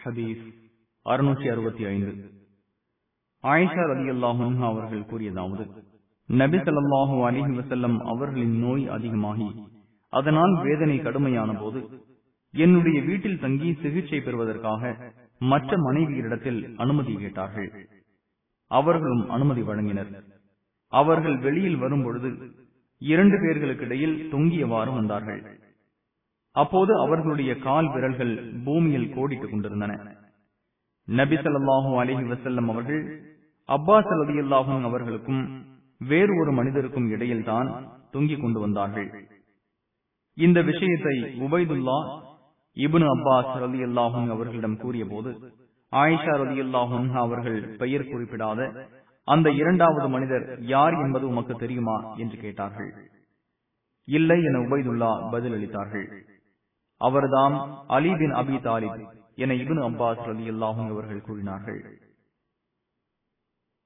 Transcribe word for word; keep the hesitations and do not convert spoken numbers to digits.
ஹதீஸ் அறுநூற்றி அறுபத்தி ஐந்து. ஆயிஷா ரலியல்லாஹு அன்ஹா அவர்கள் கூறியதாவது, நபி ஸல்லல்லாஹு அலைஹி வஸல்லம் அவர்களின் நோய் அதிகமாகி அதனால் வேதனை கடுமையான போது என்னுடைய வீட்டில் தங்கி சிகிச்சை பெறுவதற்காக மற்ற மனைவியரிடத்தில் அனுமதி கேட்டார்கள். அவர்களும் அனுமதி வழங்கினர். அவர்கள் வெளியில் வரும்பொழுது இரண்டு பேர்களுக்கிடையில் தொங்கியவாறு வந்தார்கள். அப்போது அவர்களுடைய கால் விரல்கள் பூமியில் கோடிட்டுக் கொண்டிருந்தன. நபி ஸல்லல்லாஹு அலைஹி வஸல்லம் அவர்கள் அப்பாஸ் ரலியல்லாஹு அன்ஹு அவர்களுக்கும் வேறு ஒரு மனிதருக்கும் இடையில் தான் தொங்கிக் கொண்டு வந்தார்கள். இந்த விஷயத்தை உபைதுல்லா இப்னு அப்பாஸ் ரலியல்லாஹு அன்ஹு அவர்களிடம் கூறிய போது, ஆயிஷா ரலியல்லாஹு அன்ஹா அவர்கள் பெயர் குறிப்பிடாத அந்த இரண்டாவது மனிதர் யார் என்பது உமக்கு தெரியுமா என்று கேட்டார்கள். இல்லை என உபைதுல்லா பதிலளித்தார்கள். அவர்தாம் அலி பின் அபி தாலிப் என இப்னு அப்பாஸ் ரலியல்லாஹு அன்ஹு அவர்கள் கூறினார்கள்.